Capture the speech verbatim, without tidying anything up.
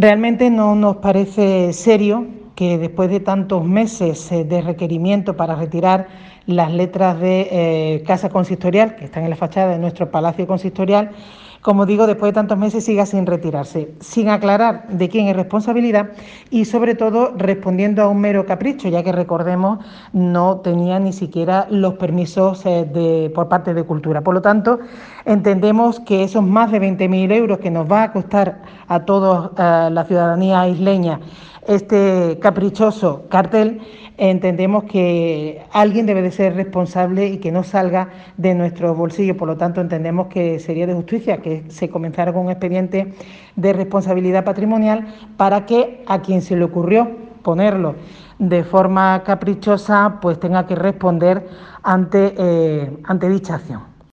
Realmente no nos parece serio que después de tantos meses de requerimiento para retirar las letras de eh, Casa Consistorial, que están en la fachada de nuestro Palacio Consistorial, como digo, después de tantos meses siga sin retirarse, sin aclarar de quién es responsabilidad y, sobre todo, respondiendo a un mero capricho, ya que, recordemos, no tenía ni siquiera los permisos eh, de, por parte de Cultura. Por lo tanto, entendemos que esos más de veinte mil euros que nos va a costar a toda eh, la ciudadanía isleña este caprichoso cartel, entendemos que alguien debe de ser responsable y que no salga de nuestros bolsillos. Por lo tanto, entendemos que sería de justicia que se comenzara con un expediente de responsabilidad patrimonial para que a quien se le ocurrió ponerlo de forma caprichosa pues tenga que responder ante, eh, ante dicha acción.